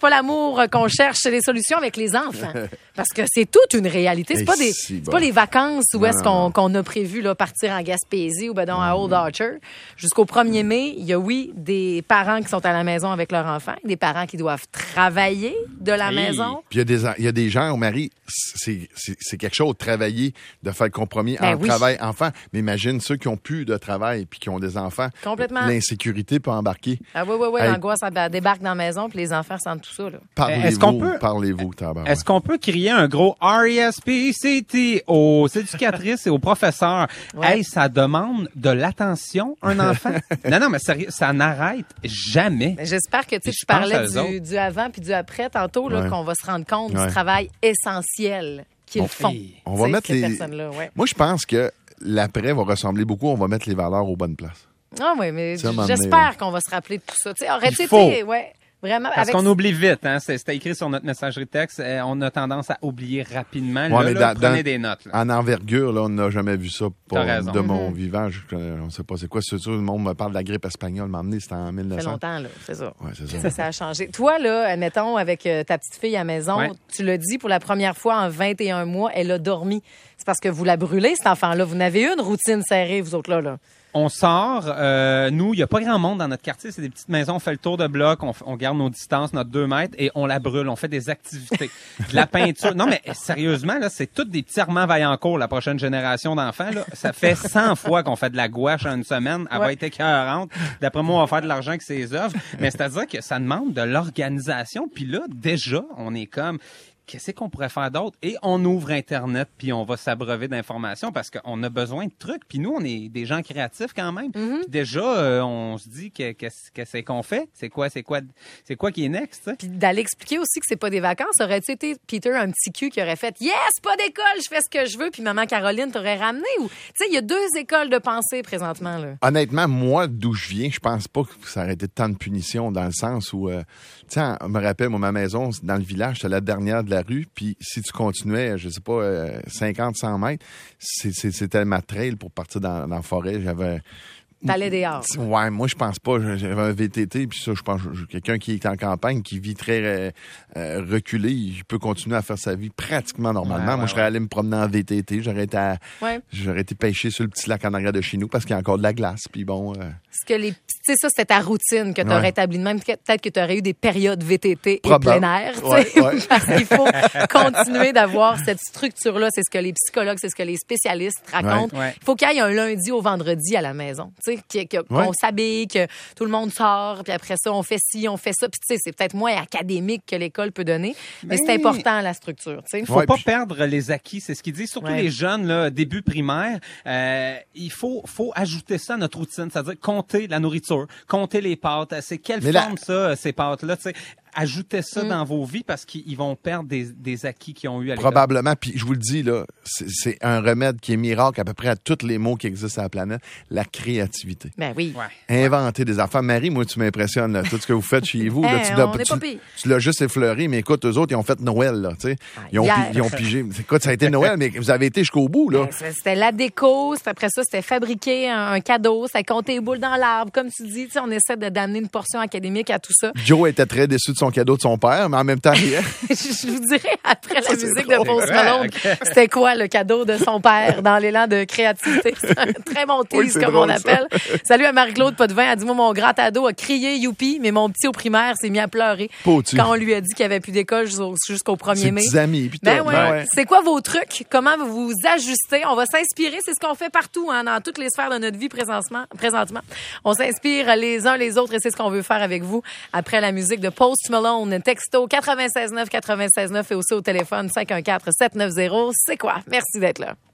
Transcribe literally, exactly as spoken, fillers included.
pas l'amour qu'on cherche, c'est les solutions avec les enfants. Parce que c'est toute une réalité. C'est Et pas des, si c'est bon. pas les vacances où Non, est-ce non, qu'on, qu'on a prévu là, partir en Gaspésie ou ben donc à Old Archer. Jusqu'au premier mai, il y a, oui, des parents qui sont à la maison avec leurs enfants, des parents qui doivent travailler de la Hey. maison. Puis il y a des il y a des gens, au mari, c'est, c'est, c'est quelque chose de travailler, de faire le compromis Ben entre oui. travail enfant. Mais imagine ceux qui ont plus de travail puis qui ont des enfants. Complètement. L'insécurité peut embarquer. Ah oui, oui, oui, Hey. l'angoisse elle débarque dans la maison puis les enfants sentent tout ça. Là. Parlez-vous, Est-ce qu'on peut- parlez-vous, tabarouette. Est-ce qu'on peut crier un gros R E S P C T aux éducatrices et aux professeurs? Ouais. Hey, ça demande de l'attention, un enfant? non, non, mais sérieux, ça n'arrête jamais. Mais j'espère que tu sais, Puis tu je pense parlais à eux du, du avant puis du après tantôt, là, Ouais. qu'on va se rendre compte Ouais. du travail essentiel qu'ils On- font. on va tu sais, mettre ces les- personnes-là, ouais. Moi, je pense que l'après va ressembler beaucoup. On va mettre les valeurs aux bonnes places. Ah oui, mais Ça, à un moment donné, j'espère là. qu'on va se rappeler de tout ça. Tu sais, aurait-il Il faut. été, ouais, vraiment Parce avec qu'on oublie vite, hein. C'est- C'était écrit sur notre messagerie texte. euh, On a tendance à oublier rapidement. Ouais, là, mais là, dans- prenez dans- des notes. là. En envergure, là, on n'a jamais vu ça pour, T'as raison. de mon Mhm. vivant. Je, on ne sait pas c'est quoi. C'est sûr, le monde me parle de la grippe espagnole. M'emmener, c'était en mille neuf Ça fait cents. longtemps, là, c'est ça. Ouais, c'est ça. Ça, ça a changé. Toi, là, admettons, avec euh, ta petite fille à la maison, Ouais. tu l'as dit, pour la première fois en vingt et un mois, elle a dormi. C'est parce que vous la brûlez, cet enfant-là. Vous n'avez une routine serrée, vous autres, là. là. On sort. euh, nous, il n'y a pas grand monde dans notre quartier. C'est des petites maisons. On fait le tour de bloc. On, f- on garde nos distances, notre deux mètres, et on la brûle. On fait des activités. De la peinture. Non, mais sérieusement, là, c'est toutes des petits Armand Vaillancourt, la prochaine génération d'enfants. Là. Ça fait cent fois qu'on fait de la gouache en une semaine. Elle va Ouais. être écœurante. D'après moi, on va faire de l'argent avec ses œuvres. Mais c'est-à-dire que ça demande de l'organisation. Puis là, déjà, on est comme... Qu'est-ce qu'on pourrait faire d'autre? Et on ouvre Internet, puis on va s'abreuver d'informations parce qu'on a besoin de trucs. Puis nous, on est des gens créatifs quand même. Puis déjà, euh, on se dit que, que, que c'est qu'on fait. C'est quoi, c'est quoi, c'est quoi qui est next? tu sais? Puis d'aller expliquer aussi que c'est pas des vacances. Aurait-tu été, Peter, un petit cul qui aurait fait « Yes, pas d'école, je fais ce que je veux » puis maman Caroline t'aurait ramené? Ou, tu sais, il y a deux écoles de pensée présentement, là. Honnêtement, moi, d'où je viens, je pense pas que ça aurait été tant de punition dans le sens où, euh, tu sais, on me rappelle, moi, ma maison, c'est dans le village, c'était la dernière de la rue, puis si tu continuais, je sais pas, euh, cinquante, cent mètres, c'est- c'est- c'était ma trail pour partir dans, dans la forêt. J'avais... T'allais dehors. Ouais, moi, je pense pas. J'avais un V T T, puis ça, je pense, je- quelqu'un qui est en campagne, qui vit très euh, euh, reculé, il peut continuer à faire sa vie pratiquement normalement. Ouais, moi, ouais, je serais ouais. allé me promener en V T T. J'aurais été, à- Ouais. j'aurais été pêcher sur le petit lac en arrière de chez nous parce qu'il y a encore de la glace. Puis bon, euh, Ce que les, tu sais, ça, c'était ta routine que tu aurais Ouais. établie de même. Peut-être que tu aurais eu des périodes V T T et Probable. plein air. tu sais. Ouais, ouais. Parce qu'il faut continuer d'avoir cette structure-là. C'est ce que les psychologues, c'est ce que les spécialistes racontent. Ouais. Ouais. Il faut qu'il y ait un lundi au vendredi à la maison. Tu sais, que- que- Ouais. qu'on s'habille, que tout le monde sort, puis après ça, on fait ci, on fait ça. Puis tu sais, c'est peut-être moins académique que l'école peut donner, mais c'est Mais- important, la structure. Tu sais. Faut Ouais, pas puis- perdre les acquis, c'est ce qu'ils disent. Surtout Ouais. les jeunes, là, début primaire, euh, il faut, faut ajouter ça à notre routine, c'est-à-dire compter la nourriture, compter les pâtes. C'est quelle Mais la- forme ça, ces pâtes-là, tu sais. Ajoutez Mm. ça dans vos vies parce qu'ils vont perdre des, des acquis qu'ils ont eu à l'école. probablement, puis je vous le dis, là, c'est, c'est un remède qui est miracle à peu près à tous les mots qui existent à la planète, la créativité. Ben oui. Ouais. Inventer des affaires. Marie, moi, tu m'impressionnes, là, tout ce que vous faites chez vous. Là, Hey, tu, l'as- on est tu- pas pire. tu l'as juste effleuré, mais écoute, eux autres, ils ont fait Noël, là, tu sais. Ils ont, hier. pi- ils ont pigé. Écoute, ça a été Noël, mais vous avez été jusqu'au bout, là. Ben, C'était la déco, c'est- après ça, c'était fabriquer un, un cadeau, c'était compter les boules dans l'arbre. Comme tu dis, tu sais, on essaie de d'amener une portion académique à tout ça. Joe était très déçu de son cadeau de son père, mais en même temps, rien. Je vous dirais, après la Ça, c'est musique drôle. de Post Malone, c'était quoi le cadeau de son père dans l'élan de créativité? C'est un très bon tease, Oui, c'est comme drôle, on appelle. Salut à Marie-Claude Potvin. Elle dit, moi, mon grand ado a crié youpi, mais mon petit au primaire s'est mis à pleurer Pas-tu. quand on lui a dit qu'il n'y avait plus d'école jusqu'au, jusqu'au premier Ses mai. petits amis. Puis Ben tout. ouais. Ben ouais. C'est quoi vos trucs? Comment vous vous ajustez? On va s'inspirer. C'est ce qu'on fait partout, hein, dans toutes les sphères de notre vie présentement. présentement. On s'inspire les uns les autres et c'est ce qu'on veut faire avec vous après la musique de Post Malone. Texto quatre-vingt-seize neuf quatre-vingt-seize neuf et aussi au téléphone cinq un quatre sept neuf zéro. C'est quoi? Merci d'être là.